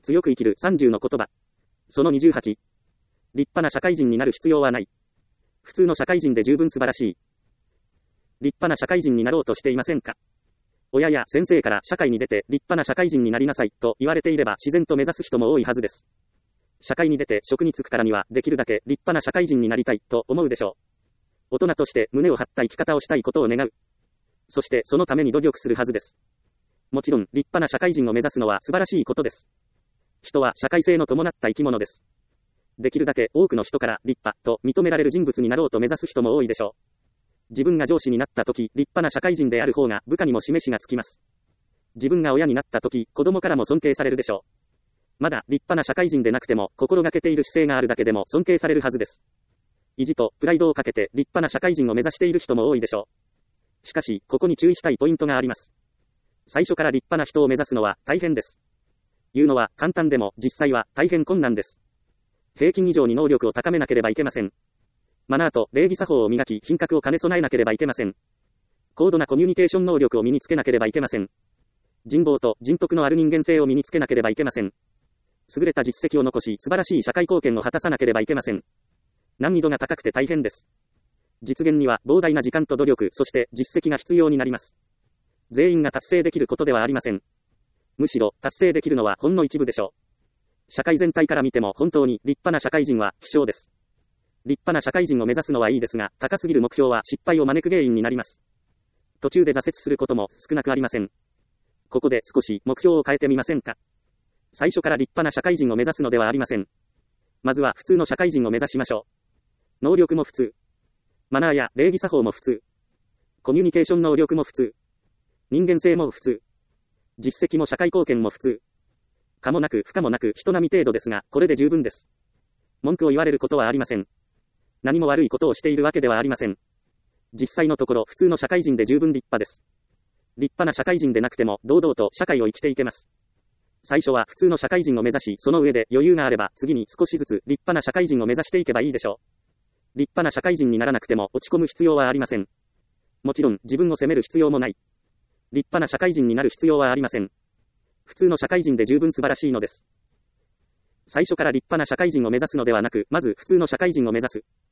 強く生きる30の言葉。その28。立派な社会人になる必要はない。普通の社会人で十分素晴らしい。立派な社会人になろうとしていませんか？親や先生から社会に出て立派な社会人になりなさいと言われていれば自然と目指す人も多いはずです。社会に出て職に就くからにはできるだけ立派な社会人になりたいと思うでしょう。大人として胸を張った生き方をしたいことを願う。そしてそのために努力するはずです。もちろん立派な社会人を目指すのは素晴らしいことです。人は社会性の伴った生き物です。できるだけ多くの人から立派と認められる人物になろうと目指す人も多いでしょう。自分が上司になった時、立派な社会人である方が部下にも示しがつきます。自分が親になった時、子供からも尊敬されるでしょう。まだ立派な社会人でなくても心がけている姿勢があるだけでも尊敬されるはずです。意地とプライドをかけて立派な社会人を目指している人も多いでしょう。しかし、ここに注意したいポイントがあります。最初から立派な人を目指すのは大変です。言うのは簡単でも実際は大変困難です。平均以上に能力を高めなければいけません。マナーと礼儀作法を磨き品格を兼ね備えなければいけません。高度なコミュニケーション能力を身につけなければいけません。人望と人徳のある人間性を身につけなければいけません。優れた実績を残し素晴らしい社会貢献を果たさなければいけません。難易度が高くて大変です。実現には膨大な時間と努力、そして実績が必要になります。全員が達成できることではありません。むしろ達成できるのはほんの一部でしょう。社会全体から見ても本当に立派な社会人は希少です。立派な社会人を目指すのはいいですが、高すぎる目標は失敗を招く原因になります。途中で挫折することも少なくありません。ここで少し目標を変えてみませんか？最初から立派な社会人を目指すのではありません。まずは普通の社会人を目指しましょう。能力も普通。マナーや礼儀作法も普通。コミュニケーション能力も普通。人間性も普通。実績も社会貢献も普通。可もなく不可もなく人並み程度ですが、これで十分です。文句を言われることはありません。何も悪いことをしているわけではありません。実際のところ普通の社会人で十分立派です。立派な社会人でなくても堂々と社会を生きていけます。最初は普通の社会人を目指し、その上で余裕があれば次に少しずつ立派な社会人を目指していけばいいでしょう。立派な社会人にならなくても落ち込む必要はありません。もちろん自分を責める必要もない。立派な社会人になる必要はありません。普通の社会人で十分素晴らしいのです。最初から立派な社会人を目指すのではなく、まず普通の社会人を目指す。